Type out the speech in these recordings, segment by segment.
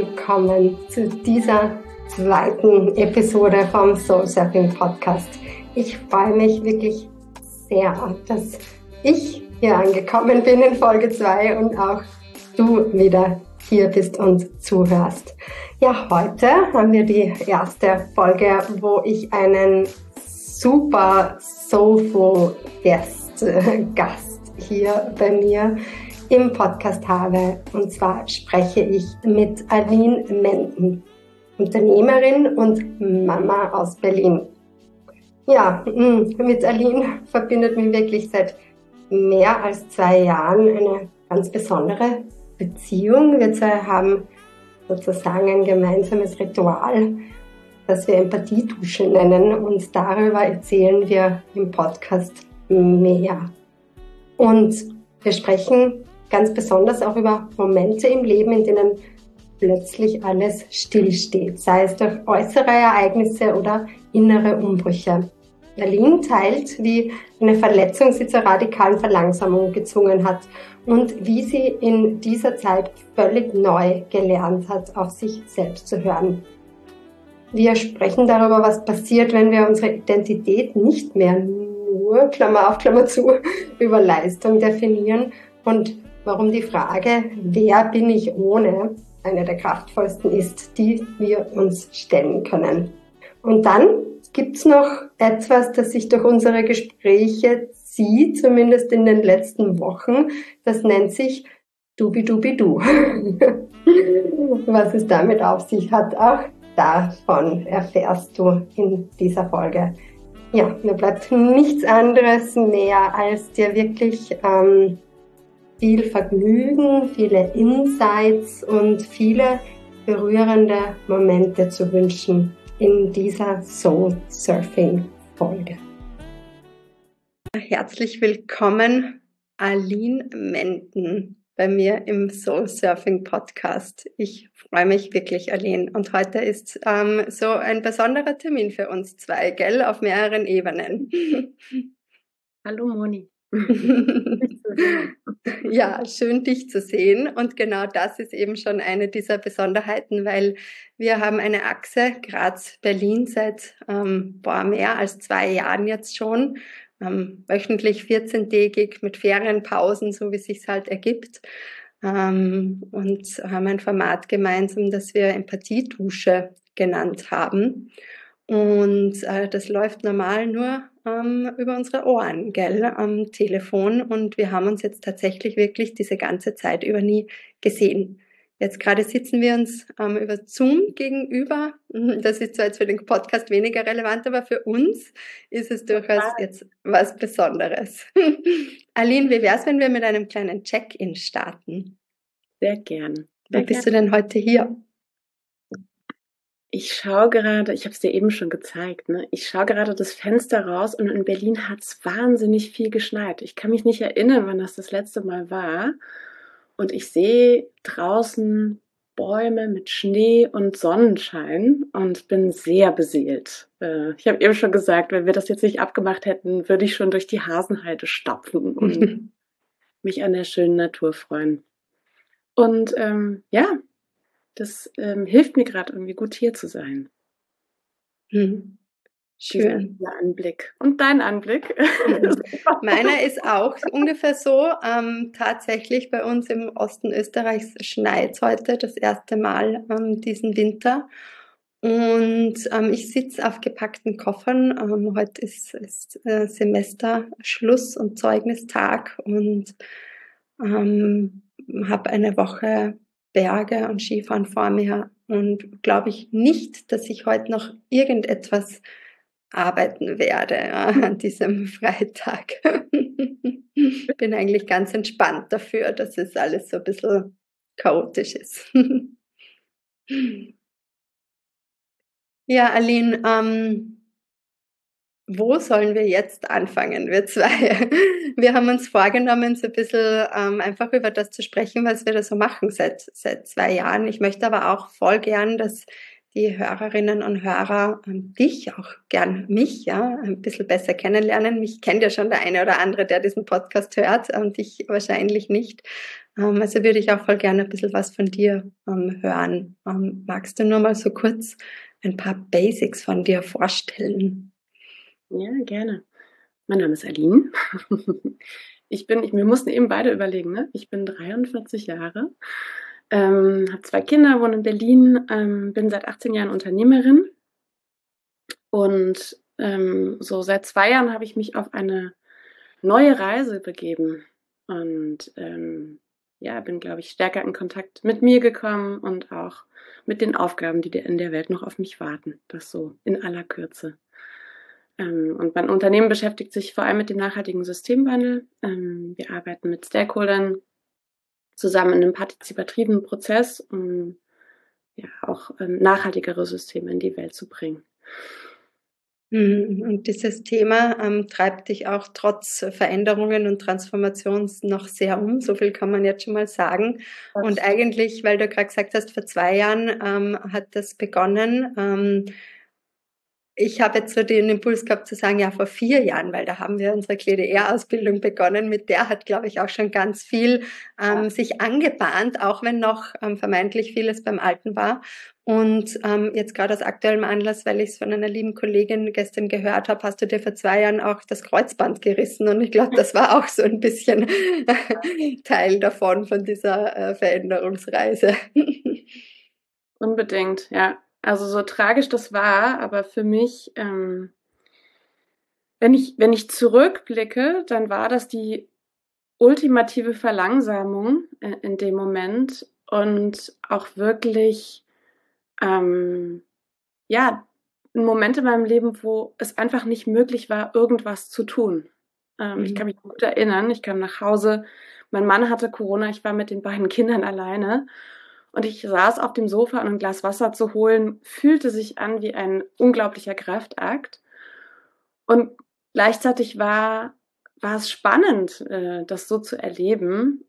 willkommen zu dieser zweiten Episode vom Soul Surfing Podcast. Ich freue mich wirklich sehr, dass ich hier angekommen bin in Folge 2 und auch du wieder hier bist und zuhörst. Ja, heute haben wir die erste Folge, wo ich einen super soulful Gast hier bei mir im Podcast habe. Und zwar spreche ich mit Aline Menden, Unternehmerin und Mama aus Berlin. Ja, mit Aline verbindet mich wirklich seit mehr als 2 Jahren eine ganz besondere Beziehung. Wir zwei haben sozusagen ein gemeinsames Ritual, das wir Empathiedusche nennen, und darüber erzählen wir im Podcast mehr. Und wir sprechen ganz besonders auch über Momente im Leben, in denen plötzlich alles stillsteht, sei es durch äußere Ereignisse oder innere Umbrüche. Aline teilt, wie eine Verletzung sie zur radikalen Verlangsamung gezwungen hat und wie sie in dieser Zeit völlig neu gelernt hat, auf sich selbst zu hören. Wir sprechen darüber, was passiert, wenn wir unsere Identität nicht mehr nur, Klammer auf, Klammer zu, über Leistung definieren und warum die Frage, wer bin ich ohne, eine der kraftvollsten ist, die wir uns stellen können. Und dann gibt's noch etwas, das sich durch unsere Gespräche zieht, zumindest in den letzten Wochen. Das nennt sich Dubi-Dubi-Du. Was es damit auf sich hat, auch davon erfährst du in dieser Folge. Ja, mir bleibt nichts anderes mehr, als dir wirklich viel Vergnügen, viele Insights und viele berührende Momente zu wünschen in dieser Soul Surfing Folge. Herzlich willkommen, Aline Menden, bei mir im Soul Surfing Podcast. Ich freue mich wirklich, Aline. Und heute ist so ein besonderer Termin für uns zwei, gell, auf mehreren Ebenen. Hallo Moni. Ja, schön dich zu sehen, und genau das ist eben schon eine dieser Besonderheiten, weil wir haben eine Achse Graz-Berlin seit mehr als 2 Jahren jetzt schon, wöchentlich 14-tägig mit Ferienpausen, so wie es sich halt ergibt, und haben ein Format gemeinsam, das wir Empathiedusche genannt haben. Und das läuft normal nur über unsere Ohren, gell, am Telefon. Und wir haben uns jetzt tatsächlich wirklich diese ganze Zeit über nie gesehen. Jetzt gerade sitzen wir uns über Zoom gegenüber. Das ist zwar jetzt für den Podcast weniger relevant, aber für uns ist es durchaus jetzt was Besonderes. Aline, wie wär's, wenn wir mit einem kleinen Check-in starten? Sehr gern. Wie bist du denn heute hier? Ich schaue gerade, ich habe es dir eben schon gezeigt, ne? Ich schaue gerade das Fenster raus und in Berlin hat es wahnsinnig viel geschneit. Ich kann mich nicht erinnern, wann das letzte Mal war. Und ich sehe draußen Bäume mit Schnee und Sonnenschein und bin sehr beseelt. Ich habe eben schon gesagt, wenn wir das jetzt nicht abgemacht hätten, würde ich schon durch die Hasenheide stapfen und mich an der schönen Natur freuen. Und ja, das hilft mir gerade irgendwie gut, hier zu sein. Schön. Dieser Anblick. Und dein Anblick? Meiner ist auch ungefähr so. Tatsächlich bei uns im Osten Österreichs schneit heute das erste Mal diesen Winter. Und ich sitze auf gepackten Koffern. Heute ist Semesterschluss und Zeugnistag und habe eine Woche Berge und Skifahren vor mir und glaube ich nicht, dass ich heute noch irgendetwas arbeiten werde an diesem Freitag. Bin eigentlich ganz entspannt dafür, dass es alles so ein bisschen chaotisch ist. Ja, Aline, wo sollen wir jetzt anfangen, wir zwei? Wir haben uns vorgenommen, so ein bisschen einfach über das zu sprechen, was wir da so machen seit 2 Jahren. Ich möchte aber auch voll gern, dass die Hörerinnen und Hörer dich, auch gern mich, ja, ein bisschen besser kennenlernen. Mich kennt ja schon der eine oder andere, der diesen Podcast hört, dich wahrscheinlich nicht. Also würde ich auch voll gerne ein bisschen was von dir hören. Magst du nur mal so kurz ein paar Basics von dir vorstellen? Ja, gerne. Mein Name ist Aline. Wir mussten eben beide überlegen, ne? Ich bin 43 Jahre, habe 2 Kinder, wohne in Berlin, bin seit 18 Jahren Unternehmerin und so seit 2 Jahren habe ich mich auf eine neue Reise begeben und ja, bin, glaube ich, stärker in Kontakt mit mir gekommen und auch mit den Aufgaben, die in der Welt noch auf mich warten. Das so in aller Kürze. Und mein Unternehmen beschäftigt sich vor allem mit dem nachhaltigen Systemwandel. Wir arbeiten mit Stakeholdern zusammen in einem partizipativen Prozess, um ja auch nachhaltigere Systeme in die Welt zu bringen. Und dieses Thema treibt dich auch trotz Veränderungen und Transformations noch sehr um. So viel kann man jetzt schon mal sagen. Und eigentlich, weil du gerade gesagt hast, vor 2 Jahren hat das begonnen. Ich habe jetzt so den Impuls gehabt zu sagen, ja, vor 4 Jahren, weil da haben wir unsere KDR-Ausbildung begonnen. Mit der hat, glaube ich, auch schon ganz viel sich angebahnt, auch wenn noch vermeintlich vieles beim Alten war. Und jetzt gerade aus aktuellem Anlass, weil ich es von einer lieben Kollegin gestern gehört habe, hast du dir vor 2 Jahren auch das Kreuzband gerissen. Und ich glaube, das war auch so ein bisschen Teil davon, von dieser Veränderungsreise. Unbedingt, ja. Also so tragisch das war, aber für mich, wenn ich zurückblicke, dann war das die ultimative Verlangsamung in dem Moment und auch wirklich, ja, ein Moment in meinem Leben, wo es einfach nicht möglich war, irgendwas zu tun. Ich kann mich gut erinnern, ich kam nach Hause, mein Mann hatte Corona, ich war mit den beiden Kindern alleine. Und ich saß auf dem Sofa und ein Glas Wasser zu holen, fühlte sich an wie ein unglaublicher Kraftakt. Und gleichzeitig war es spannend, das so zu erleben.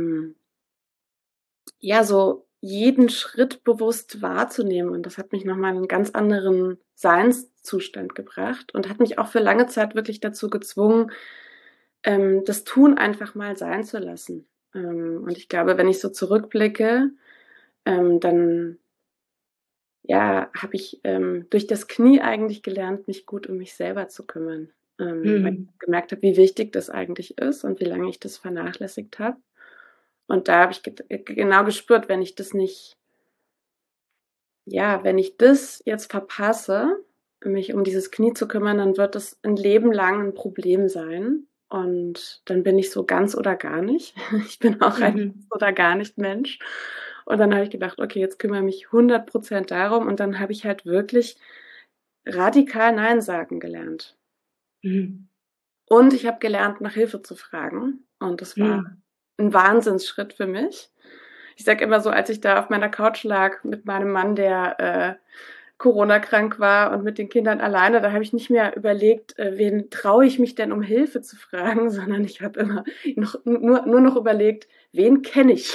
Ja, so jeden Schritt bewusst wahrzunehmen. Und das hat mich nochmal in einen ganz anderen Seinszustand gebracht und hat mich auch für lange Zeit wirklich dazu gezwungen, das Tun einfach mal sein zu lassen. Und ich glaube, wenn ich so zurückblicke, dann ja, habe ich durch das Knie eigentlich gelernt, mich gut um mich selber zu kümmern. Weil ich gemerkt habe, wie wichtig das eigentlich ist und wie lange ich das vernachlässigt habe. Und da habe ich genau gespürt, wenn ich das jetzt verpasse, mich um dieses Knie zu kümmern, dann wird das ein Leben lang ein Problem sein. Und dann bin ich so ganz oder gar nicht. Ich bin auch ein ganz oder gar nicht Mensch. Und dann habe ich gedacht, okay, jetzt kümmere ich mich 100% darum. Und dann habe ich halt wirklich radikal Nein sagen gelernt. Und ich habe gelernt, nach Hilfe zu fragen. Und das war ein Wahnsinnsschritt für mich. Ich sage immer so, als ich da auf meiner Couch lag mit meinem Mann, der Corona-krank war und mit den Kindern alleine, da habe ich nicht mehr überlegt, wen traue ich mich denn, um Hilfe zu fragen, sondern ich habe immer nur noch überlegt, wen kenne ich?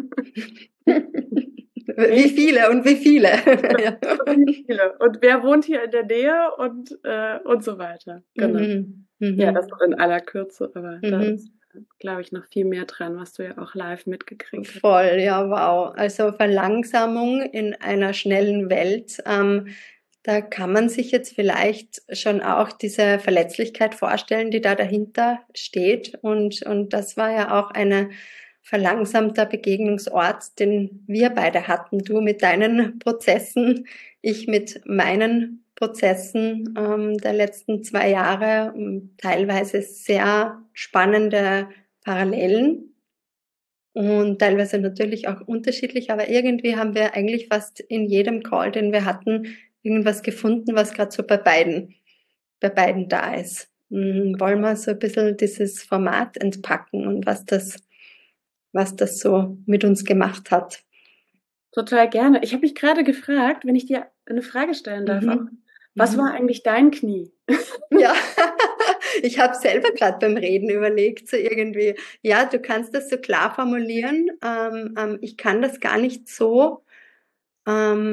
Wie viele und wie viele. Ja. Wie viele. Und wer wohnt hier in der Nähe und so weiter. Genau. Ja, das noch in aller Kürze, aber da ist, glaube ich, noch viel mehr dran, was du ja auch live mitgekriegt hast. Voll, ja, wow. Also Verlangsamung in einer schnellen Welt. Da kann man sich jetzt vielleicht schon auch diese Verletzlichkeit vorstellen, die da dahinter steht. Und das war ja auch ein verlangsamter Begegnungsort, den wir beide hatten. Du mit deinen Prozessen, ich mit meinen Prozessen der letzten 2 Jahre. Teilweise sehr spannende Parallelen und teilweise natürlich auch unterschiedlich, aber irgendwie haben wir eigentlich fast in jedem Call, den wir hatten, irgendwas gefunden, was gerade so bei beiden da ist. Wollen wir so ein bisschen dieses Format entpacken und was das so mit uns gemacht hat? Total gerne. Ich habe mich gerade gefragt, wenn ich dir eine Frage stellen darf, auch, was war eigentlich dein Knie? Ja, ich habe selber gerade beim Reden überlegt, so irgendwie, ja, du kannst das so klar formulieren. Ich kann das gar nicht so, also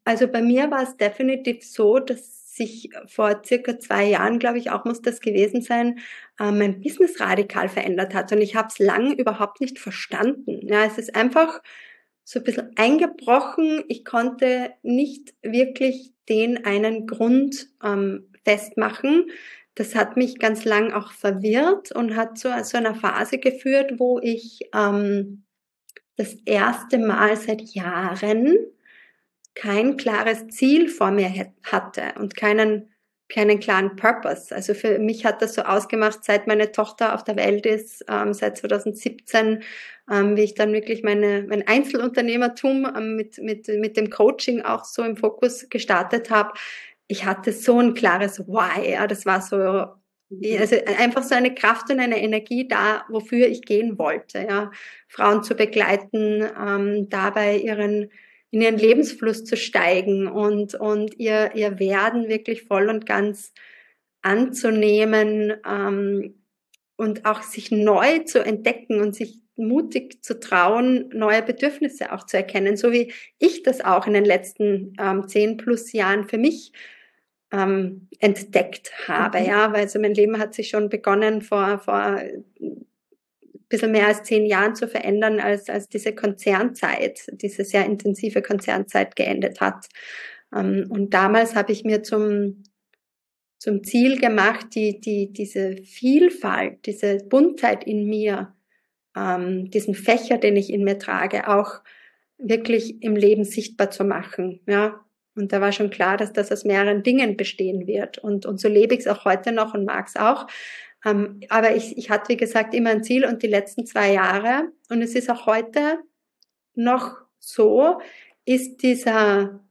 Also bei mir war es definitiv so, dass sich vor circa 2 Jahren, glaube ich, auch muss das gewesen sein, mein Business radikal verändert hat. Und ich habe es lang überhaupt nicht verstanden. Ja, es ist einfach so ein bisschen eingebrochen. Ich konnte nicht wirklich den einen Grund festmachen. Das hat mich ganz lang auch verwirrt und hat zu so einer Phase geführt, wo ich das erste Mal seit Jahren kein klares Ziel vor mir hatte und keinen klaren Purpose. Also für mich hat das so ausgemacht, seit meine Tochter auf der Welt ist, seit 2017, wie ich dann wirklich mein Einzelunternehmertum mit dem Coaching auch so im Fokus gestartet habe. Ich hatte so ein klares Why. Ja, das war so, also einfach so eine Kraft und eine Energie da, wofür ich gehen wollte. Ja, Frauen zu begleiten, dabei in ihren Lebensfluss zu steigen und ihr Werden wirklich voll und ganz anzunehmen, und auch sich neu zu entdecken und sich mutig zu trauen, neue Bedürfnisse auch zu erkennen, so wie ich das auch in den letzten 10 plus Jahren für mich entdeckt habe, ja, weil so mein Leben hat sich schon begonnen vor bisschen mehr als 10 Jahren zu verändern, als diese Konzernzeit, diese sehr intensive Konzernzeit geendet hat. Und damals habe ich mir zum Ziel gemacht, diese Vielfalt, diese Buntheit in mir, diesen Fächer, den ich in mir trage, auch wirklich im Leben sichtbar zu machen, ja. Und da war schon klar, dass das aus mehreren Dingen bestehen wird. Und so lebe ich es auch heute noch und mag es auch. Aber ich hatte, wie gesagt, immer ein Ziel und die letzten 2 Jahre, und es ist auch heute noch so, ist dieser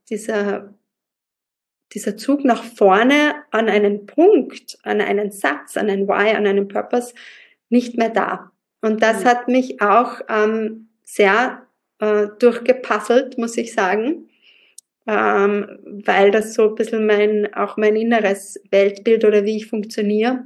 Zug nach vorne an einen Punkt, an einen Satz, an ein Why, an einen Purpose nicht mehr da. Und das hat mich auch sehr durchgepuzzelt, muss ich sagen, weil das so ein bisschen mein inneres Weltbild oder wie ich funktioniere,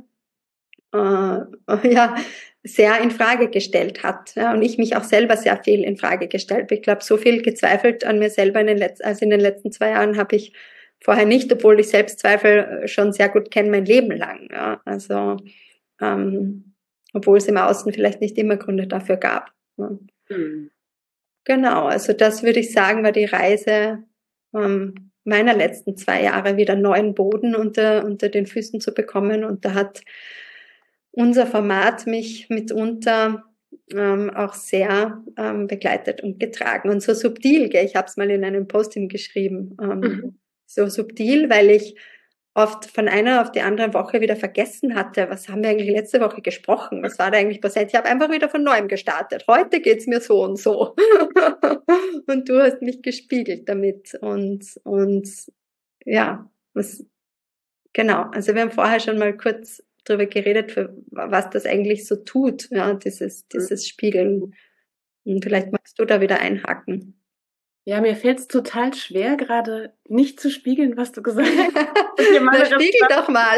ja, sehr in Frage gestellt hat. Ja, und ich mich auch selber sehr viel in Frage gestellt. Ich glaube, so viel gezweifelt an mir selber in den letzten 2 Jahren habe ich vorher nicht, obwohl ich Selbstzweifel schon sehr gut kenne mein Leben lang. Ja, also, obwohl es im Außen vielleicht nicht immer Gründe dafür gab. Ja. Genau, also das würde ich sagen, war die Reise meiner letzten 2 Jahre, wieder neuen Boden unter den Füßen zu bekommen. Und da hat unser Format mich mitunter auch sehr begleitet und getragen. Und so subtil, gell? Ich habe es mal in einem Posting geschrieben, so subtil, weil ich oft von einer auf die andere Woche wieder vergessen hatte, was haben wir eigentlich letzte Woche gesprochen, was war da eigentlich passiert. Ich habe einfach wieder von Neuem gestartet. Heute geht's mir so und so. Und du hast mich gespiegelt damit. Und ja, genau. Also wir haben vorher schon mal kurz drüber geredet, was das eigentlich so tut, ja, dieses Spiegeln. Und vielleicht magst du da wieder einhaken. Ja, mir fällt es total schwer, gerade nicht zu spiegeln, was du gesagt hast. Na, spiegel doch mal.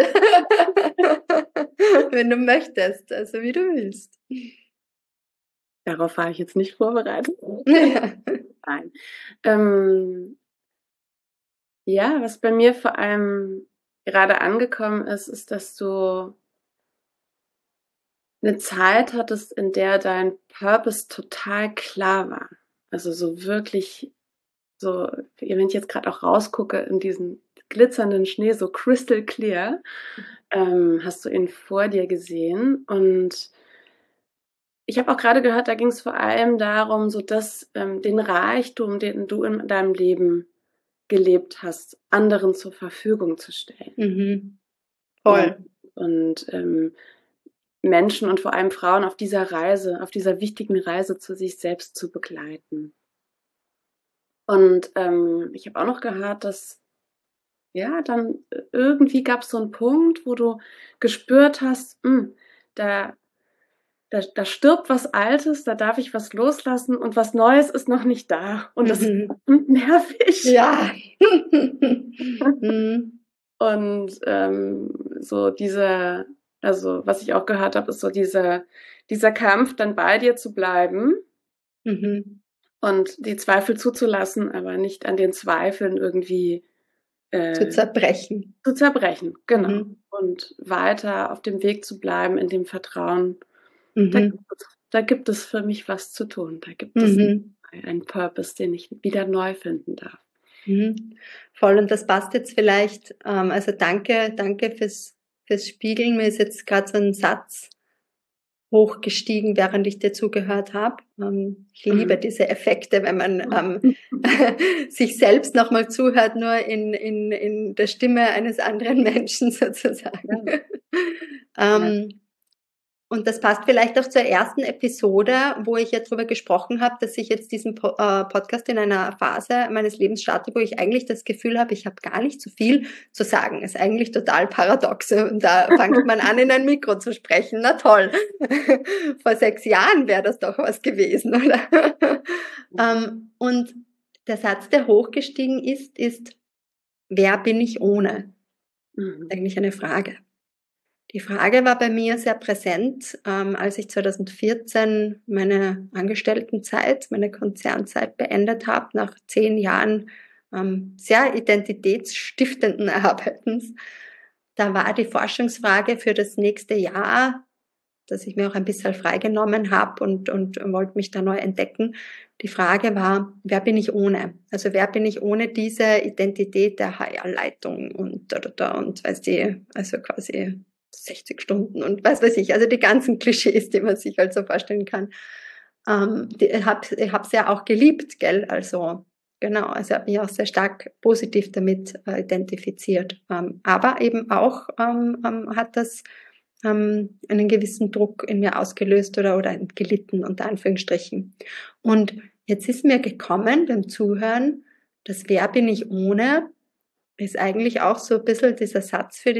Wenn du möchtest, also wie du willst. Darauf war ich jetzt nicht vorbereitet. Nein. Ja, was bei mir vor allem gerade angekommen ist, ist, dass du eine Zeit hattest, in der dein Purpose total klar war. Also so wirklich, so, wenn ich jetzt gerade auch rausgucke in diesen glitzernden Schnee, so crystal clear, hast du ihn vor dir gesehen. Und ich habe auch gerade gehört, da ging es vor allem darum, so dass den Reichtum, den du in deinem Leben gelebt hast, anderen zur Verfügung zu stellen. Voll. Und Menschen und vor allem Frauen auf dieser Reise, auf dieser wichtigen Reise zu sich selbst zu begleiten. Und ich habe auch noch gehört, dass ja, dann irgendwie gab es so einen Punkt, wo du gespürt hast, da stirbt was Altes, da darf ich was loslassen und was Neues ist noch nicht da. Und das ist nervig. Ja. Und so also was ich auch gehört habe, ist so dieser Kampf, dann bei dir zu bleiben. Und Und die Zweifel zuzulassen, aber nicht an den Zweifeln irgendwie zu zerbrechen. Zu zerbrechen, genau. Und weiter auf dem Weg zu bleiben in dem Vertrauen. Da gibt es für mich was zu tun. Da gibt es einen Purpose, den ich wieder neu finden darf. Voll, und das passt jetzt vielleicht, also danke fürs Spiegeln. Mir ist jetzt gerade so ein Satz hochgestiegen, während ich dir zugehört habe. Ich liebe diese Effekte, wenn man sich selbst nochmal zuhört, nur in der Stimme eines anderen Menschen sozusagen. Ja. Und das passt vielleicht auch zur ersten Episode, wo ich jetzt darüber gesprochen habe, dass ich jetzt diesen Podcast in einer Phase meines Lebens starte, wo ich eigentlich das Gefühl habe, ich habe gar nicht so viel zu sagen. Ist eigentlich total paradox. Und da fängt man an, in ein Mikro zu sprechen. Na toll. Vor 6 Jahren wäre das doch was gewesen, oder? Und der Satz, der hochgestiegen ist, wer bin ich ohne? Eigentlich eine Frage. Die Frage war bei mir sehr präsent, als ich 2014 meine Angestelltenzeit, meine Konzernzeit beendet habe, nach 10 Jahren sehr identitätsstiftenden Arbeitens. Da war die Forschungsfrage für das nächste Jahr, dass ich mir auch ein bisschen freigenommen habe und wollte mich da neu entdecken. Die Frage war, wer bin ich ohne? Also wer bin ich ohne diese Identität der HR-Leitung und weißt du, also quasi 60 Stunden und was weiß ich, also die ganzen Klischees, die man sich halt so vorstellen kann. Ich hab's ja auch geliebt, gell, also genau, also ich habe mich auch sehr stark positiv damit identifiziert. Aber eben auch hat das einen gewissen Druck in mir ausgelöst oder gelitten, unter Anführungsstrichen. Und jetzt ist mir gekommen beim Zuhören, das wer bin ich ohne, ist eigentlich auch so ein bisschen dieser Satz für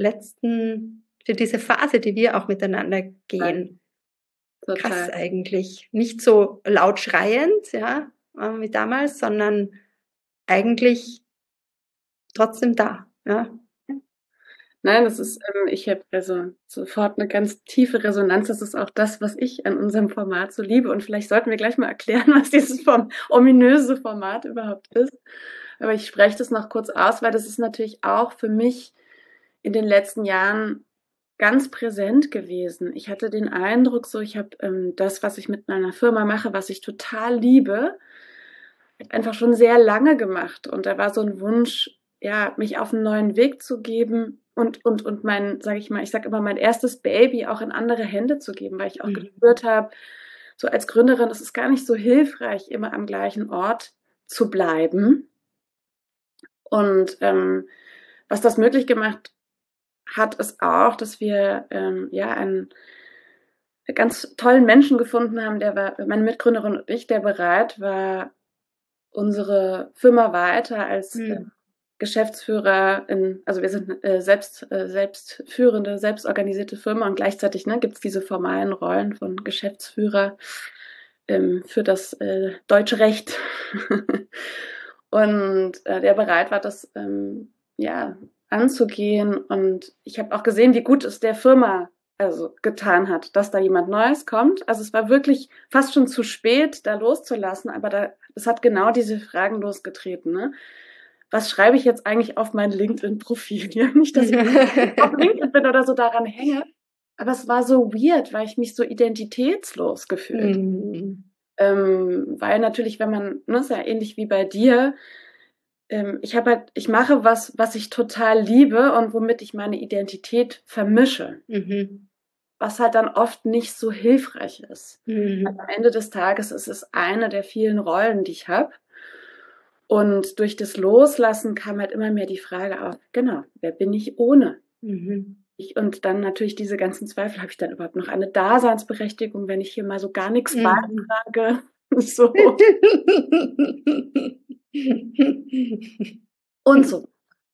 diese Phase, die wir auch miteinander gehen. Total. Krass eigentlich. Nicht so laut schreiend, ja, wie damals, sondern eigentlich trotzdem da, ja. Nein, das ist, ich habe also sofort eine ganz tiefe Resonanz. Das ist auch das, was ich an unserem Format so liebe. Und vielleicht sollten wir gleich mal erklären, was dieses ominöse Format überhaupt ist. Aber ich spreche das noch kurz aus, weil das ist natürlich auch für mich in den letzten Jahren ganz präsent gewesen. Ich hatte den Eindruck, ich habe das, was ich mit meiner Firma mache, was ich total liebe, einfach schon sehr lange gemacht. Und da war so ein Wunsch, ja, mich auf einen neuen Weg zu geben und mein, sage ich mal, ich sage immer, mein erstes Baby auch in andere Hände zu geben, weil ich auch gespürt habe, so als Gründerin, es ist gar nicht so hilfreich, immer am gleichen Ort zu bleiben. Und was das möglich gemacht hat, ist auch, dass wir einen ganz tollen Menschen gefunden haben, der war meine Mitgründerin und ich, der bereit war, unsere Firma weiter als Geschäftsführer also wir sind selbstführende, selbstorganisierte Firma und gleichzeitig gibt es diese formalen Rollen von Geschäftsführer für das deutsche Recht. Und der bereit war, das anzugehen. Und ich habe auch gesehen, wie gut es der Firma getan hat, dass da jemand Neues kommt. Also es war wirklich fast schon zu spät, da loszulassen, aber es hat genau diese Fragen losgetreten. Ne? Was schreibe ich jetzt eigentlich auf mein LinkedIn-Profil? Ja, nicht, dass ich auf LinkedIn bin oder so daran hänge, aber es war so weird, weil ich mich so identitätslos gefühlt habe. Weil natürlich, wenn man, ist ja ähnlich wie bei dir, ich mache was ich total liebe und womit ich meine Identität vermische. Was halt dann oft nicht so hilfreich ist. Am Ende des Tages ist es eine der vielen Rollen, die ich habe. Und durch das Loslassen kam halt immer mehr die Frage auf, genau, wer bin ich ohne? Und dann natürlich diese ganzen Zweifel, habe ich dann überhaupt noch eine Daseinsberechtigung, wenn ich hier mal so gar nichts beitrage? So. Und so.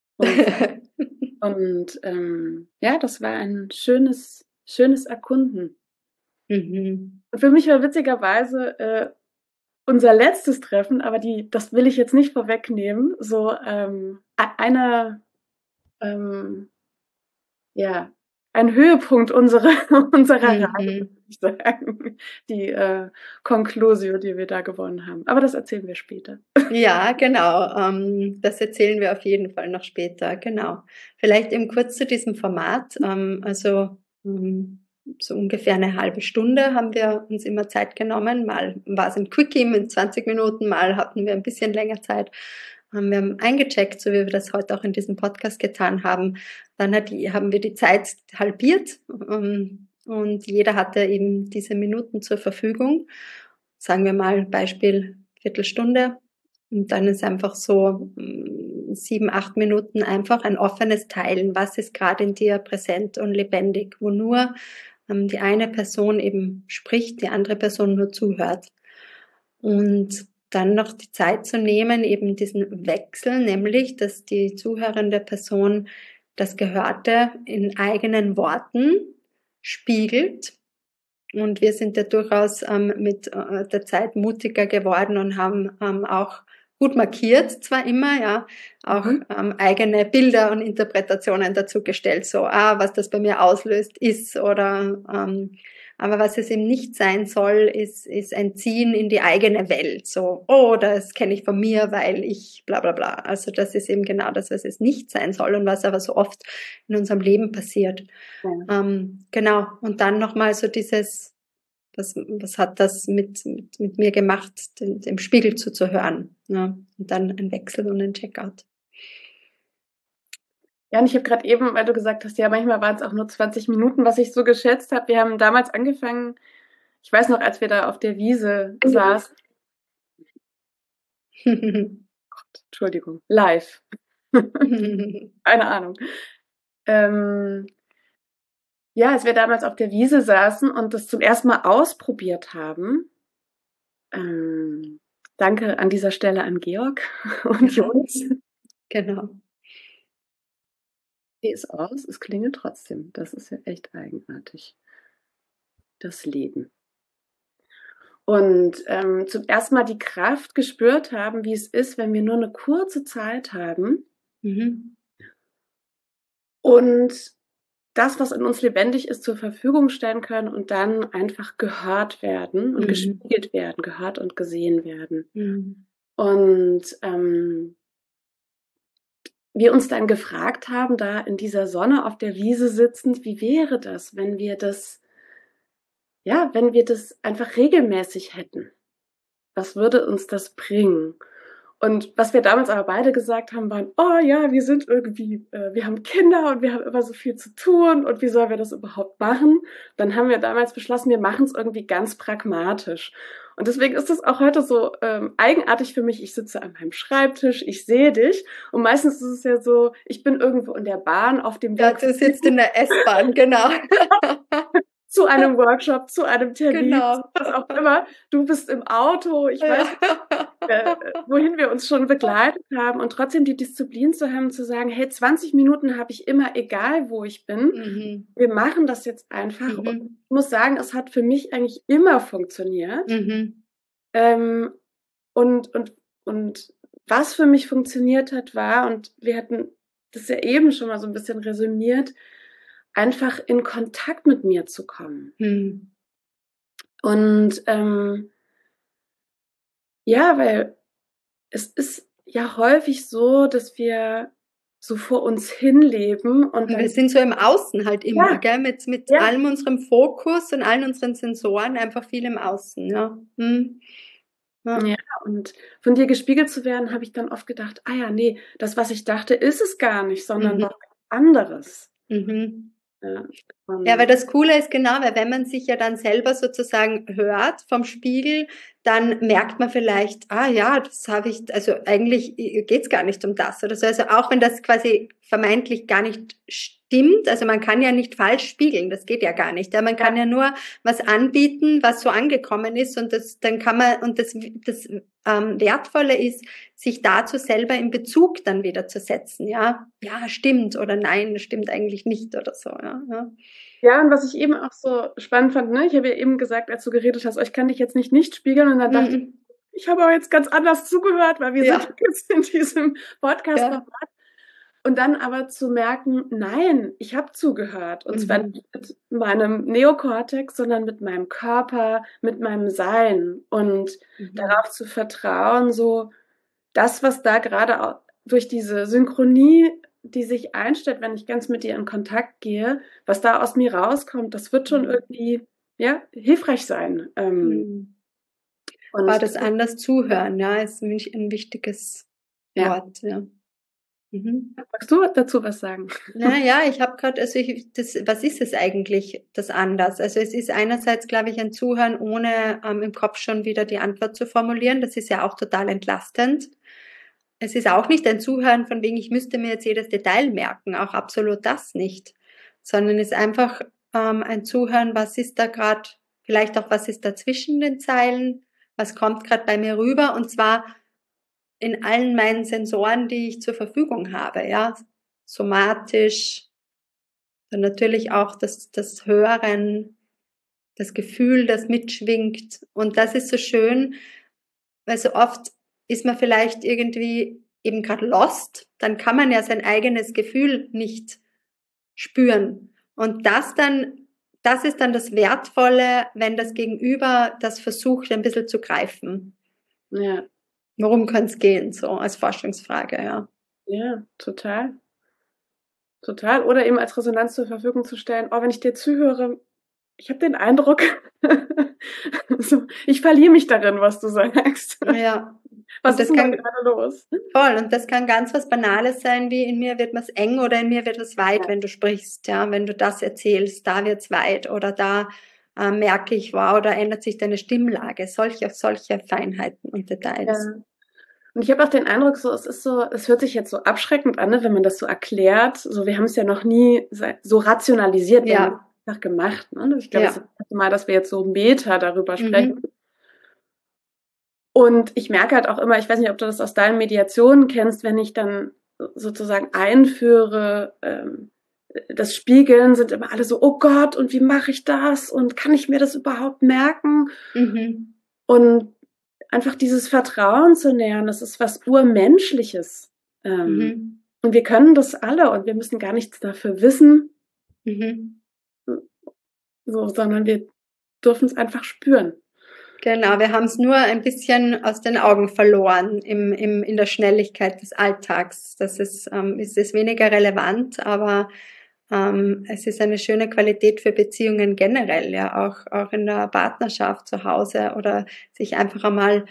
Und das war ein schönes Erkunden. Und für mich war witzigerweise unser letztes Treffen, aber das will ich jetzt nicht vorwegnehmen, so eine ein Höhepunkt unserer Reise, Mhm. würde ich sagen. Die Conclusio, die wir da gewonnen haben. Aber das erzählen wir später. Ja, genau. Das erzählen wir auf jeden Fall noch später. Genau. Vielleicht eben kurz zu diesem Format. So ungefähr eine halbe Stunde haben wir uns immer Zeit genommen. Mal war es ein Quickie mit 20 Minuten, mal hatten wir ein bisschen länger Zeit. Wir haben eingecheckt, so wie wir das heute auch in diesem Podcast getan haben. Dann haben wir die Zeit halbiert, und jeder hatte eben diese Minuten zur Verfügung. Sagen wir mal Beispiel Viertelstunde. Und dann ist einfach so 7, 8 Minuten einfach ein offenes Teilen. Was ist gerade in dir präsent und lebendig, wo nur die eine Person eben spricht, die andere Person nur zuhört. Und dann noch die Zeit zu nehmen, eben diesen Wechsel, nämlich, dass die zuhörende Person das Gehörte in eigenen Worten spiegelt. Und wir sind ja durchaus mit der Zeit mutiger geworden und haben auch gut markiert, zwar immer, ja, auch eigene Bilder und Interpretationen dazu gestellt, so, was das bei mir auslöst, ist, oder aber was es eben nicht sein soll, ist ein Ziehen in die eigene Welt, so, oh, das kenne ich von mir, weil ich bla bla bla. Also das ist eben genau das, was es nicht sein soll und was aber so oft in unserem Leben passiert. Ja. Genau, und dann nochmal so dieses, was hat das mit mir gemacht, dem Spiegel zuzuhören. Ja? Und dann ein Wechsel und ein Checkout. Ja, und ich habe gerade eben, weil du gesagt hast, ja, manchmal waren es auch nur 20 Minuten, was ich so geschätzt habe. Wir haben damals angefangen, ich weiß noch, als wir da auf der Wiese saßen. Entschuldigung, live. Keine Ahnung. Ja, als wir damals auf der Wiese saßen und das zum ersten Mal ausprobiert haben, danke an dieser Stelle an Georg und Jonas. Genau. Wie ist aus? Es klingelt trotzdem. Das ist ja echt eigenartig. Das Leben. Und zum ersten Mal die Kraft gespürt haben, wie es ist, wenn wir nur eine kurze Zeit haben. Mhm. Und das, was in uns lebendig ist, zur Verfügung stellen können und dann einfach gehört werden und gespiegelt werden, gehört und gesehen werden. Mhm. Und wir uns dann gefragt haben, da in dieser Sonne auf der Wiese sitzend, wie wäre das, wenn wir das, ja, wenn wir das einfach regelmäßig hätten? Was würde uns das bringen? Und was wir damals aber beide gesagt haben, waren, oh ja, wir sind irgendwie, wir haben Kinder und wir haben immer so viel zu tun und wie sollen wir das überhaupt machen? Dann haben wir damals beschlossen, wir machen es irgendwie ganz pragmatisch. Und deswegen ist es auch heute so eigenartig für mich. Ich sitze an meinem Schreibtisch, ich sehe dich und meistens ist es ja so, ich bin irgendwo in der Bahn auf dem Weg. Ja, du sitzt in der S-Bahn, genau. Zu einem Workshop, zu einem Termin, Genau. was auch immer. Du bist im Auto, ich weiß nicht, wohin wir uns schon begleitet haben und trotzdem die Disziplin zu haben, zu sagen, hey, 20 Minuten habe ich immer, egal wo ich bin. Wir machen das jetzt einfach. Und ich muss sagen, es hat für mich eigentlich immer funktioniert. Und was für mich funktioniert hat, war, und wir hatten das ja eben schon mal so ein bisschen resümiert, einfach in Kontakt mit mir zu kommen. Und ja, weil es ist ja häufig so, dass wir so vor uns hinleben und wir sind so im Außen halt immer, ja, gell? Mit ja. allem unserem Fokus und allen unseren Sensoren einfach viel im Außen, ja. Ja, und von dir gespiegelt zu werden, habe ich dann oft gedacht, ah ja, nee, das, was ich dachte, ist es gar nicht, sondern was anderes. Ja, weil das Coole ist genau, weil wenn man sich ja dann selber sozusagen hört vom Spiegel, dann merkt man vielleicht, ja, das habe ich, also eigentlich geht's gar nicht um das oder so. Also auch wenn das quasi vermeintlich gar nicht stimmt, also man kann ja nicht falsch spiegeln, das geht ja gar nicht. Ja, man kann ja nur was anbieten, was so angekommen ist und dann kann man, und das Wertvolle ist, sich dazu selber in Bezug dann wieder zu setzen, ja, stimmt oder nein, das stimmt eigentlich nicht oder so, ja. Ja, und was ich eben auch so spannend fand, ne, ich habe ja eben gesagt, als du geredet hast, ich kann dich jetzt nicht spiegeln, und dann dachte ich habe aber jetzt ganz anders zugehört, weil wir sind jetzt in diesem Podcast-Format. Und dann aber zu merken, nein, ich habe zugehört. Und zwar nicht mit meinem Neokortex, sondern mit meinem Körper, mit meinem Sein. Und darauf zu vertrauen, so das, was da gerade durch diese Synchronie, die sich einstellt, wenn ich ganz mit dir in Kontakt gehe, was da aus mir rauskommt, das wird schon irgendwie hilfreich sein. Und das anders zuhören, ja, ist für mich ein wichtiges Wort. Ja. Magst du dazu was sagen? Naja, ich habe gerade, was ist es eigentlich, das anders? Also es ist einerseits, glaube ich, ein Zuhören, ohne im Kopf schon wieder die Antwort zu formulieren. Das ist ja auch total entlastend. Es ist auch nicht ein Zuhören von wegen, ich müsste mir jetzt jedes Detail merken, auch absolut das nicht. Sondern es ist einfach ein Zuhören, was ist da gerade, vielleicht auch, was ist da zwischen den Zeilen, was kommt gerade bei mir rüber, und zwar in allen meinen Sensoren, die ich zur Verfügung habe, ja, somatisch, dann natürlich auch das Hören, das Gefühl, das mitschwingt. Und das ist so schön, weil so oft ist man vielleicht irgendwie eben gerade lost, dann kann man ja sein eigenes Gefühl nicht spüren. Und das ist dann das Wertvolle, wenn das Gegenüber das versucht, ein bisschen zu greifen. Ja. Worum kann es gehen, so als Forschungsfrage, ja. Ja, total. Total. Oder eben als Resonanz zur Verfügung zu stellen, wenn ich dir zuhöre, ich habe den Eindruck, so, ich verliere mich darin, was du sagst. Ja. Was ist denn gerade los? Voll. Und das kann ganz was Banales sein, wie in mir wird was eng oder in mir wird was weit, wenn du sprichst, ja, wenn du das erzählst, da wird's weit oder da merke ich, wow, da ändert sich deine Stimmlage, solche Feinheiten und Details. Ja. Und ich habe auch den Eindruck, so, es hört sich jetzt so abschreckend an, ne, wenn man das so erklärt. So, wir haben es ja noch nie so rationalisiert, wir haben es einfach gemacht. Ne? Ich glaube, das ist das erste Mal, dass wir jetzt so meta darüber sprechen. Und ich merke halt auch immer, ich weiß nicht, ob du das aus deinen Mediationen kennst, wenn ich dann sozusagen einführe, das Spiegeln, sind immer alle so, oh Gott, und wie mache ich das? Und kann ich mir das überhaupt merken? Und einfach dieses Vertrauen zu nähern, das ist was Urmenschliches. Und wir können das alle und wir müssen gar nichts dafür wissen, so, sondern wir dürfen es einfach spüren. Genau, wir haben es nur ein bisschen aus den Augen verloren in der Schnelligkeit des Alltags. Das ist weniger relevant, aber es ist eine schöne Qualität für Beziehungen generell, ja, auch in der Partnerschaft zu Hause oder sich einfach einmal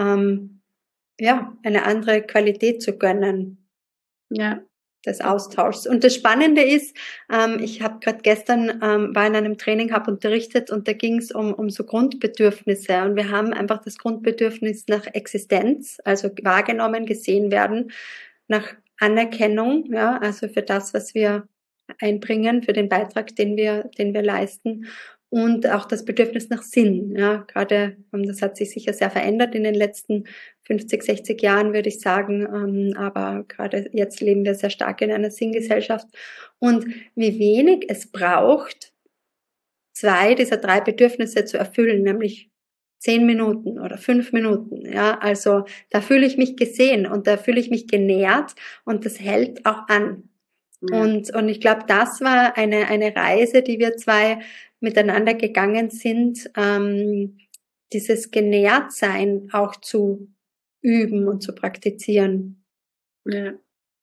eine andere Qualität zu gönnen. Ja. Des Austauschs. Und das Spannende ist, ich habe gerade gestern war in einem Training, habe unterrichtet und da ging es um so Grundbedürfnisse und wir haben einfach das Grundbedürfnis nach Existenz, also wahrgenommen, gesehen werden, nach Anerkennung, ja, also für das, was wir einbringen, für den Beitrag, den wir leisten. Und auch das Bedürfnis nach Sinn, ja, gerade, das hat sich sicher sehr verändert in den letzten 50, 60 Jahren, würde ich sagen, aber gerade jetzt leben wir sehr stark in einer Sinngesellschaft. Und wie wenig es braucht, 2 dieser 3 Bedürfnisse zu erfüllen, nämlich 10 Minuten oder 5 Minuten, ja, also da fühle ich mich gesehen und da fühle ich mich genährt und das hält auch an. Ja. Und ich glaube, das war eine Reise, die wir 2 miteinander gegangen sind, dieses Genährtsein auch zu üben und zu praktizieren. Ja.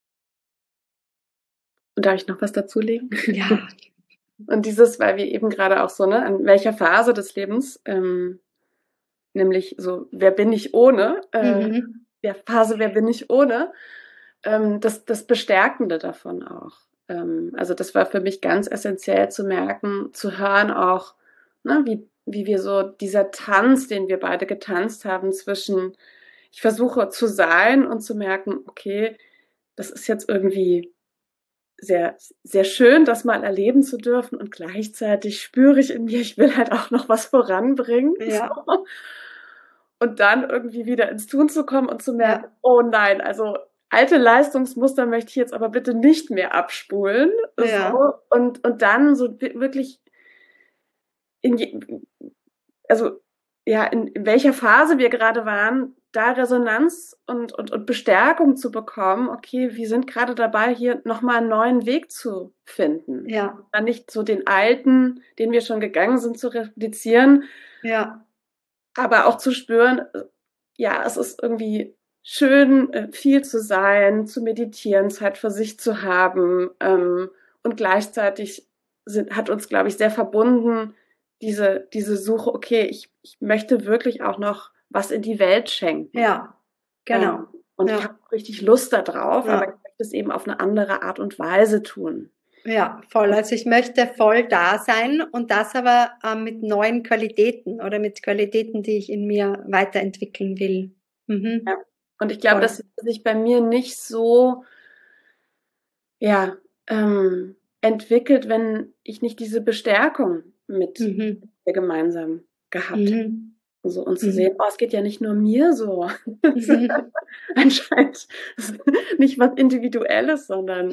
Und darf ich noch was dazulegen? Ja. Und dieses, weil wir eben gerade auch so, ne, an welcher Phase des Lebens, nämlich so, wer bin ich ohne, wer bin ich ohne, das Bestärkende davon auch. Also das war für mich ganz essentiell zu merken, zu hören auch, ne, wie wir so dieser Tanz, den wir beide getanzt haben zwischen, ich versuche zu sein und zu merken, okay, das ist jetzt irgendwie sehr, sehr schön, das mal erleben zu dürfen und gleichzeitig spüre ich in mir, ich will halt auch noch was voranbringen. Ja. So. Und dann irgendwie wieder ins Tun zu kommen und zu merken, oh nein, also alte Leistungsmuster möchte ich jetzt aber bitte nicht mehr abspulen. Ja. So. Und dann so wirklich in welcher Phase wir gerade waren, da Resonanz und Bestärkung zu bekommen, okay, wir sind gerade dabei, hier nochmal einen neuen Weg zu finden. Ja. Dann nicht so den alten, den wir schon gegangen sind, zu replizieren. Ja. Aber auch zu spüren, ja, es ist irgendwie schön, viel zu sein, zu meditieren, Zeit für sich zu haben. Und gleichzeitig hat uns, glaube ich, sehr verbunden, diese Suche, okay, ich möchte wirklich auch noch was in die Welt schenken. Ja, genau. Und ich habe richtig Lust darauf, aber ich möchte es eben auf eine andere Art und Weise tun. Ja, voll. Also ich möchte voll da sein und das aber mit neuen Qualitäten oder mit Qualitäten, die ich in mir weiterentwickeln will. Mhm. Ja. Und ich glaube, dass sich bei mir nicht so entwickelt, wenn ich nicht diese Bestärkung mit ihr gemeinsam gehabt habe. So, und zu sehen, es geht ja nicht nur mir so. Anscheinend nicht was Individuelles, sondern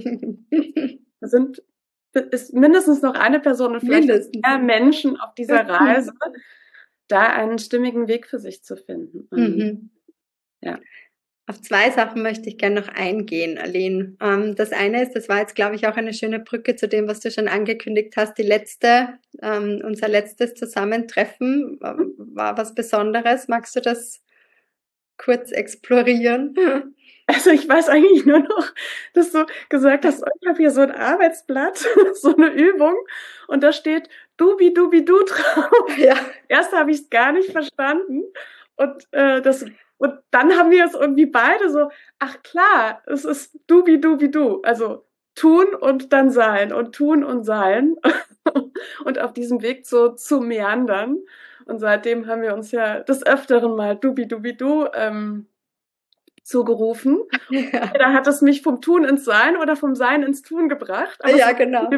ist mindestens noch eine Person und vielleicht mehr Menschen auf dieser Reise, da einen stimmigen Weg für sich zu finden. Und, ja. Auf 2 Sachen möchte ich gerne noch eingehen, Aline. Das eine ist, das war jetzt, glaube ich, auch eine schöne Brücke zu dem, was du schon angekündigt hast. Unser letztes Zusammentreffen war was Besonderes. Magst du das kurz explorieren? Also ich weiß eigentlich nur noch, dass du gesagt hast, ich habe hier so ein Arbeitsblatt, so eine Übung und da steht Dubi Dubi Du drauf. Ja. Erst habe ich es gar nicht verstanden und dann haben wir es irgendwie beide so, ach klar, es ist Dubi Dubi Du, also tun und dann sein und tun und sein und auf diesem Weg so zu meandern. Und seitdem haben wir uns ja des Öfteren mal Dubi Dubi Du zugerufen. Ja. Da hat es mich vom Tun ins Sein oder vom Sein ins Tun gebracht. Aber ja, genau.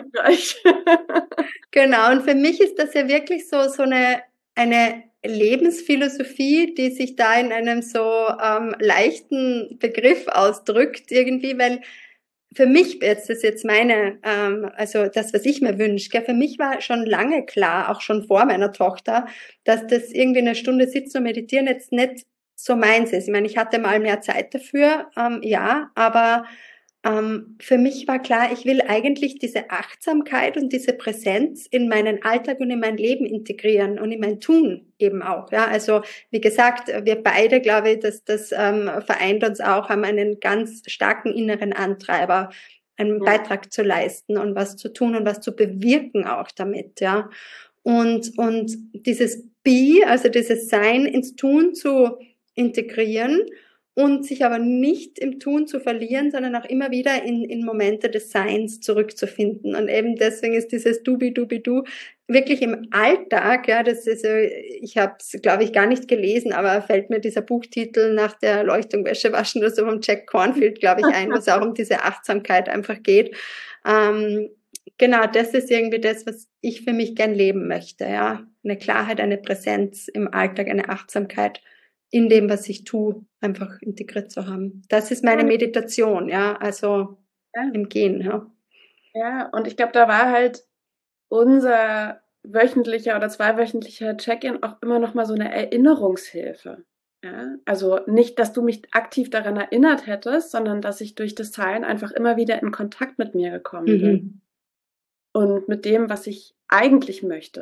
Genau, und für mich ist das ja wirklich so eine Lebensphilosophie, die sich da in einem so leichten Begriff ausdrückt irgendwie, weil für mich ist das jetzt also das, was ich mir wünsche, für mich war schon lange klar, auch schon vor meiner Tochter, dass das irgendwie eine Stunde sitzen und meditieren jetzt nicht so meins ist. Ich meine, ich hatte mal mehr Zeit dafür, aber für mich war klar, ich will eigentlich diese Achtsamkeit und diese Präsenz in meinen Alltag und in mein Leben integrieren und in mein Tun eben auch. Ja, also wie gesagt, wir beide, glaube ich, dass das vereint uns auch, haben einen ganz starken inneren Antreiber, einen Beitrag zu leisten und was zu tun und was zu bewirken auch damit. Ja, und dieses Be, also dieses Sein ins Tun zu integrieren und sich aber nicht im Tun zu verlieren, sondern auch immer wieder in Momente des Seins zurückzufinden. Und eben deswegen ist dieses Dubi-Dubi-Du wirklich im Alltag, ja, das ist, ich habe es, glaube ich, gar nicht gelesen, aber fällt mir dieser Buchtitel nach der Erleuchtung Wäsche waschen oder so vom Jack Cornfield, glaube ich, ein, wo es auch um diese Achtsamkeit einfach geht. Genau, das ist irgendwie das, was ich für mich gern leben möchte, ja. Eine Klarheit, eine Präsenz im Alltag, eine Achtsamkeit in dem, was ich tue, einfach integriert zu haben. Das ist meine Meditation, ja, also im Gehen, ja. Ja, und ich glaube, da war halt unser wöchentlicher oder zweiwöchentlicher Check-in auch immer noch mal so eine Erinnerungshilfe. Ja, also nicht, dass du mich aktiv daran erinnert hättest, sondern dass ich durch das Teilen einfach immer wieder in Kontakt mit mir gekommen bin. Und mit dem, was ich eigentlich möchte.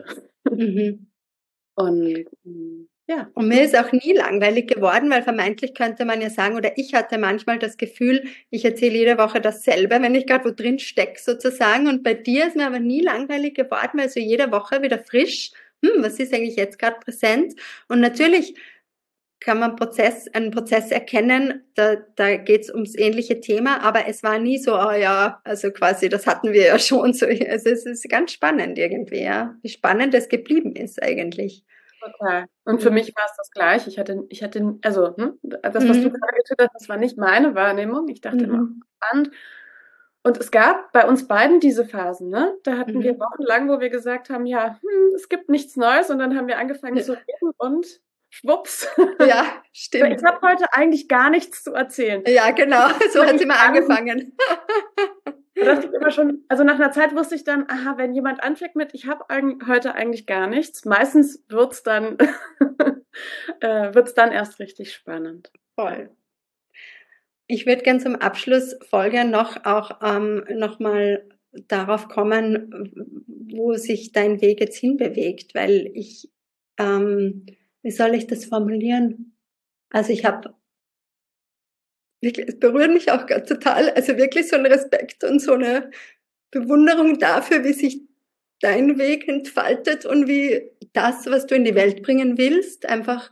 Und ja. Und mir ist auch nie langweilig geworden, weil vermeintlich könnte man ja sagen, oder ich hatte manchmal das Gefühl, ich erzähle jede Woche dasselbe, wenn ich gerade wo drin stecke sozusagen. Und bei dir ist mir aber nie langweilig geworden, weil so jede Woche wieder frisch, was ist eigentlich jetzt gerade präsent? Und natürlich kann man einen Prozess erkennen, da geht's ums ähnliche Thema, aber es war nie so, also quasi, das hatten wir ja schon so. Also es ist ganz spannend irgendwie, ja, wie spannend es geblieben ist eigentlich. Total. Und für mich war es das Gleiche. Ich hatte, also das, was du gerade getwittert hast, das war nicht meine Wahrnehmung. Ich dachte immer, spannend. Und es gab bei uns beiden diese Phasen, ne? Da hatten wir wochenlang, wo wir gesagt haben, ja, es gibt nichts Neues. Und dann haben wir angefangen zu reden und schwupps. Ja, stimmt. Ich habe heute eigentlich gar nichts zu erzählen. Ja, genau. So hat sie mal angefangen. Da dachte ich immer schon, also nach einer Zeit wusste ich dann, aha, wenn jemand anfängt mit, ich habe heute eigentlich gar nichts, meistens wird's dann, wird's dann erst richtig spannend. Voll. Ich würde gern zum Abschluss Folge noch mal darauf kommen, wo sich dein Weg jetzt hinbewegt, weil wie soll ich das formulieren? Also ich habe wirklich, es berührt mich auch total, also wirklich so ein Respekt und so eine Bewunderung dafür, wie sich dein Weg entfaltet und wie das, was du in die Welt bringen willst, einfach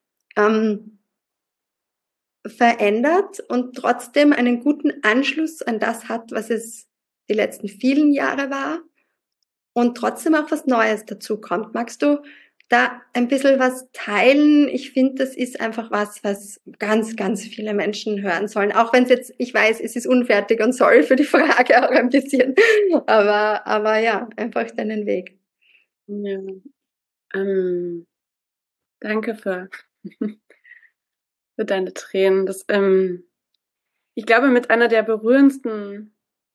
verändert und trotzdem einen guten Anschluss an das hat, was es die letzten vielen Jahre war und trotzdem auch was Neues dazu kommt. Magst du da ein bisschen was teilen? Ich finde, das ist einfach was ganz, ganz viele Menschen hören sollen. Auch wenn es jetzt, ich weiß, es ist unfertig und sorry für die Frage auch ein bisschen. Aber ja, einfach deinen Weg. Ja. Danke für deine Tränen. Ich glaube, mit einer der berührendsten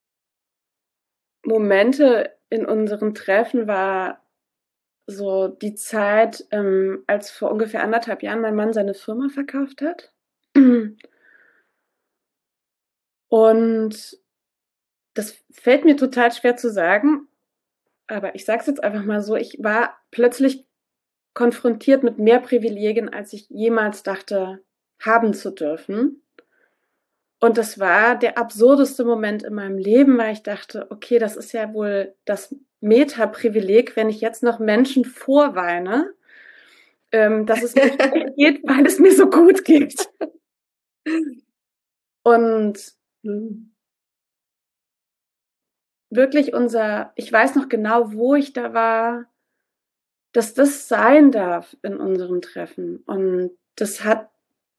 Momente in unseren Treffen war so die Zeit, als vor ungefähr 1,5 Jahren mein Mann seine Firma verkauft hat. Und das fällt mir total schwer zu sagen, aber ich sage es jetzt einfach mal so, ich war plötzlich konfrontiert mit mehr Privilegien, als ich jemals dachte, haben zu dürfen. Und das war der absurdeste Moment in meinem Leben, weil ich dachte, okay, das ist ja wohl das Meta-Privileg, wenn ich jetzt noch Menschen vorweine, dass es mir schlecht geht, weil es mir so gut geht. Und wirklich ich weiß noch genau, wo ich da war, dass das sein darf in unserem Treffen. Und das hat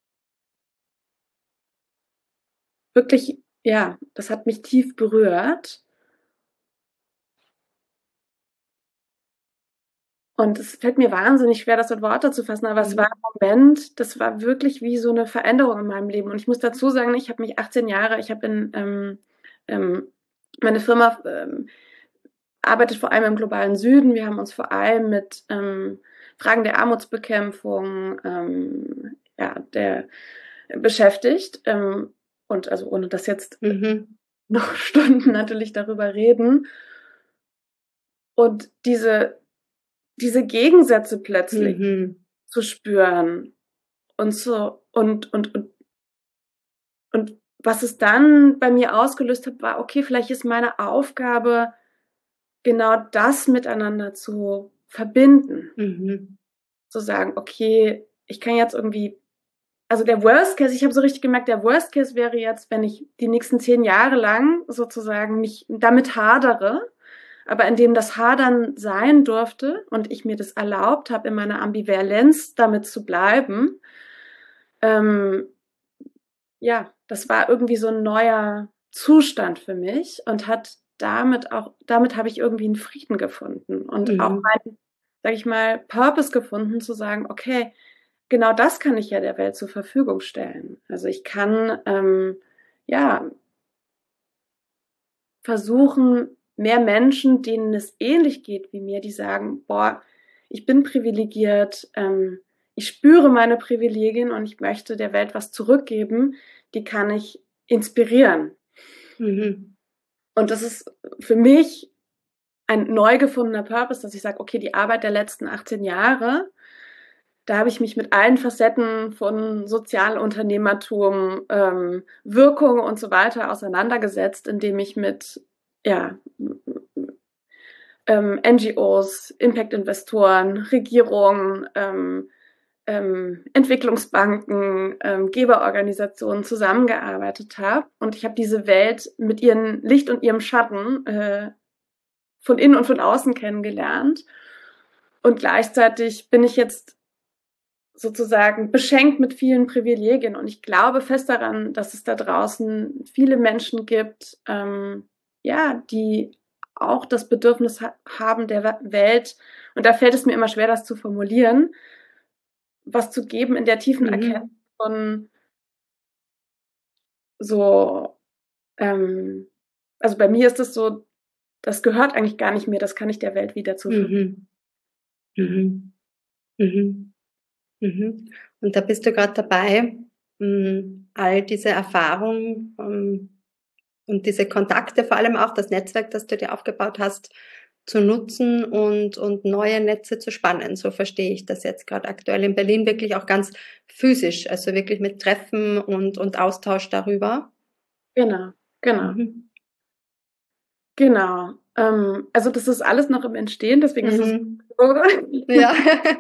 wirklich, ja, das hat mich tief berührt. Und es fällt mir wahnsinnig schwer, das in Worte zu fassen, aber es war ein Moment, das war wirklich wie so eine Veränderung in meinem Leben. Und ich muss dazu sagen, ich habe mich 18 Jahre, ich habe meine Firma arbeitet vor allem im globalen Süden. Wir haben uns vor allem mit Fragen der Armutsbekämpfung der beschäftigt. Und also ohne das jetzt noch Stunden natürlich darüber reden. Und diese Gegensätze plötzlich zu spüren und so und was es dann bei mir ausgelöst hat, war, okay, vielleicht ist meine Aufgabe, genau das miteinander zu verbinden. Zu sagen, okay, ich kann jetzt irgendwie, also der Worst Case, ich habe so richtig gemerkt, der Worst Case wäre jetzt, wenn ich die nächsten 10 Jahre lang sozusagen mich damit hadere, aber in dem das Hadern sein durfte und ich mir das erlaubt habe, in meiner Ambivalenz damit zu bleiben, ja, das war irgendwie so ein neuer Zustand für mich und damit habe ich irgendwie einen Frieden gefunden und auch meinen, sag ich mal, Purpose gefunden, zu sagen, okay, genau das kann ich ja der Welt zur Verfügung stellen. Also ich kann, ja, versuchen, mehr Menschen, denen es ähnlich geht wie mir, die sagen, boah, ich bin privilegiert, ich spüre meine Privilegien und ich möchte der Welt was zurückgeben, die kann ich inspirieren. Und das ist für mich ein neu gefundener Purpose, dass ich sage, okay, die Arbeit der letzten 18 Jahre, da habe ich mich mit allen Facetten von Sozialunternehmertum, Wirkung und so weiter auseinandergesetzt, indem ich mit NGOs, Impact-Investoren, Regierungen, Entwicklungsbanken, Geberorganisationen zusammengearbeitet habe. Und ich habe diese Welt mit ihrem Licht und ihrem Schatten von innen und von außen kennengelernt. Und gleichzeitig bin ich jetzt sozusagen beschenkt mit vielen Privilegien. Und ich glaube fest daran, dass es da draußen viele Menschen gibt, die auch das Bedürfnis haben der Welt. Und da fällt es mir immer schwer, das zu formulieren, was zu geben in der tiefen Erkenntnis von so also bei mir ist das so, das gehört eigentlich gar nicht mehr, das kann ich der Welt wieder zuführen. Mhm. Mhm. Mhm. Und da bist du gerade dabei, all diese Erfahrungen und diese Kontakte, vor allem auch das Netzwerk, das du dir aufgebaut hast, zu nutzen und neue Netze zu spannen. So verstehe ich das jetzt gerade aktuell in Berlin, wirklich auch ganz physisch, also wirklich mit Treffen und Austausch darüber. Genau. Genau. Also das ist alles noch im Entstehen, deswegen ist es so. Ja.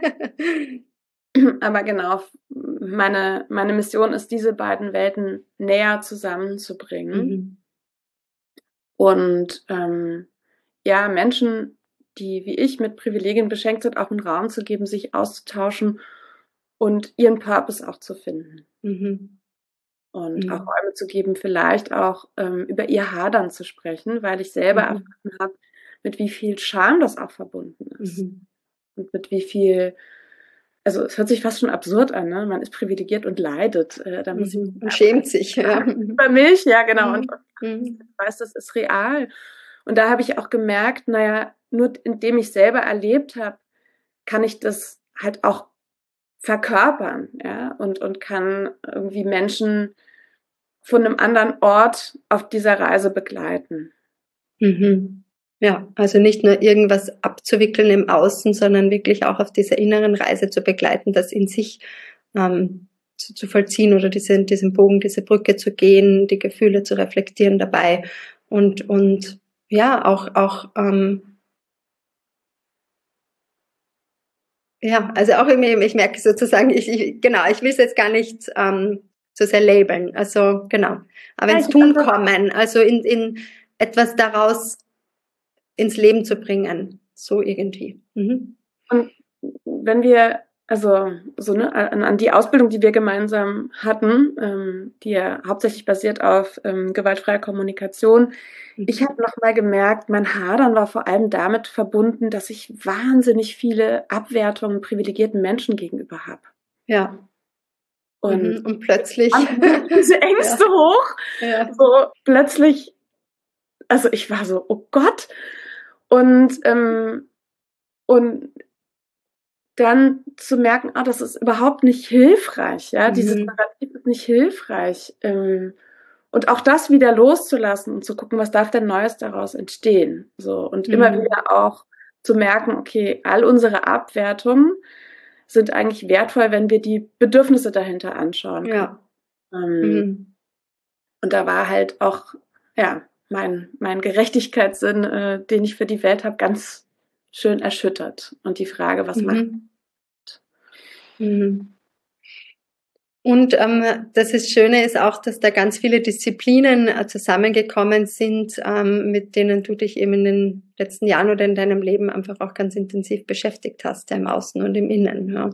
Aber genau, meine Mission ist, diese beiden Welten näher zusammenzubringen. Und ja, Menschen, die wie ich mit Privilegien beschenkt sind, auch einen Raum zu geben, sich auszutauschen und ihren Purpose auch zu finden. Und auch Räume zu geben, vielleicht auch über ihr Hadern zu sprechen, weil ich selber erfahren habe, mit wie viel Scham das auch verbunden ist. Und mit wie viel, also es hört sich fast schon absurd an, ne? Man ist privilegiert und leidet. Da muss ich und schämt sich. Ja. Über mich, ja genau. Und ich weiß, das ist real. Und da habe ich auch gemerkt, naja, nur indem ich selber erlebt habe, kann ich das halt auch verkörpern, ja, und kann irgendwie Menschen von einem anderen Ort auf dieser Reise begleiten. Ja, also nicht nur irgendwas abzuwickeln im Außen, sondern wirklich auch auf dieser inneren Reise zu begleiten, das in sich zu vollziehen oder diesen Bogen, diese Brücke zu gehen, die Gefühle zu reflektieren dabei und ja, auch ja, also auch irgendwie, ich merke sozusagen, ich will es jetzt gar nicht so sehr labeln, also genau, aber ins Tun kommen, also in etwas daraus ins Leben zu bringen, so irgendwie. Und wenn wir, also so ne, an die Ausbildung, die wir gemeinsam hatten, die ja hauptsächlich basiert auf gewaltfreier Kommunikation, ich habe nochmal gemerkt, mein Hadern war vor allem damit verbunden, dass ich wahnsinnig viele Abwertungen privilegierten Menschen gegenüber habe. Ja. Und plötzlich diese Ängste hoch. Ja. So plötzlich, also ich war so, oh Gott. Und dann zu merken, das ist überhaupt nicht hilfreich, ja, dieses Narrativ ist nicht hilfreich. Und auch das wieder loszulassen und zu gucken, was darf denn Neues daraus entstehen. So, und immer wieder auch zu merken, okay, all unsere Abwertungen sind eigentlich wertvoll, wenn wir die Bedürfnisse dahinter anschauen. Ja. Und da war halt auch, ja, mein Gerechtigkeitssinn, den ich für die Welt habe, ganz schön erschüttert. Und die Frage, was macht Und das Schöne ist auch, dass da ganz viele Disziplinen zusammengekommen sind, mit denen du dich eben in den letzten Jahren oder in deinem Leben einfach auch ganz intensiv beschäftigt hast, ja, im Außen und im Innen.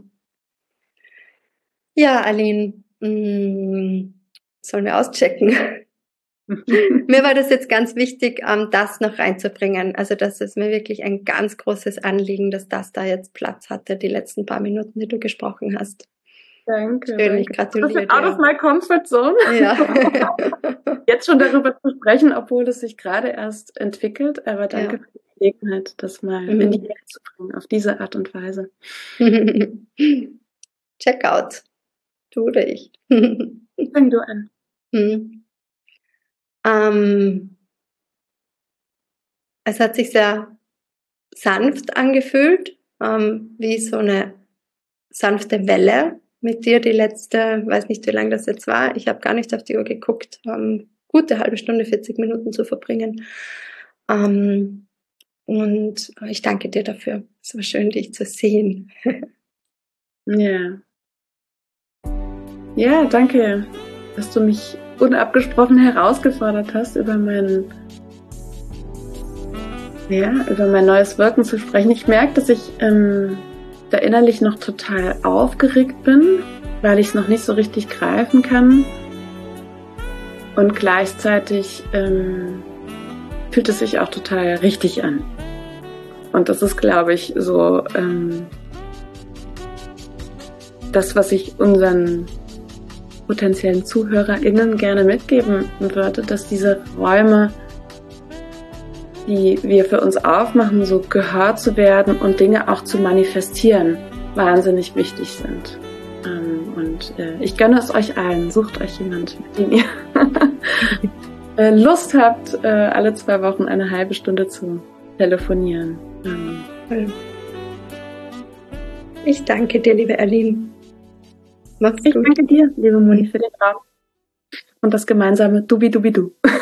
Ja, Aline, sollen wir auschecken? Mir war das jetzt ganz wichtig, das noch reinzubringen. Also das ist mir wirklich ein ganz großes Anliegen, dass das da jetzt Platz hatte, die letzten paar Minuten, die du gesprochen hast. Danke. Schön, ich gratuliere dir. Out of my comfort zone. Ja. Jetzt schon darüber zu sprechen, obwohl es sich gerade erst entwickelt. Aber danke für die Gelegenheit, das mal in die Welt zu bringen, auf diese Art und Weise. Check out. Du oder ich. Fang du an. Es hat sich sehr sanft angefühlt, wie so eine sanfte Welle mit dir die letzte, weiß nicht, wie lange das jetzt war. Ich habe gar nicht auf die Uhr geguckt, gute halbe Stunde, 40 Minuten zu verbringen. Und ich danke dir dafür. Es war schön, dich zu sehen. Ja. Ja, danke, dass du mich unabgesprochen herausgefordert hast, über mein neues Wirken zu sprechen. Ich merke, dass ich da innerlich noch total aufgeregt bin, weil ich es noch nicht so richtig greifen kann. Und gleichzeitig fühlt es sich auch total richtig an. Und das ist, glaube ich, so das, was ich unseren potenziellen ZuhörerInnen gerne mitgeben würde, dass diese Räume die wir für uns aufmachen, so gehört zu werden und Dinge auch zu manifestieren, wahnsinnig wichtig sind. Und ich gönne es euch allen. Sucht euch jemand, mit dem ihr Lust habt, alle 2 Wochen eine halbe Stunde zu telefonieren. Ich danke dir, liebe Aline. Mach's gut. Ich danke dir, liebe Moni, für den Raum und das gemeinsame Dubi-Dubi-Du.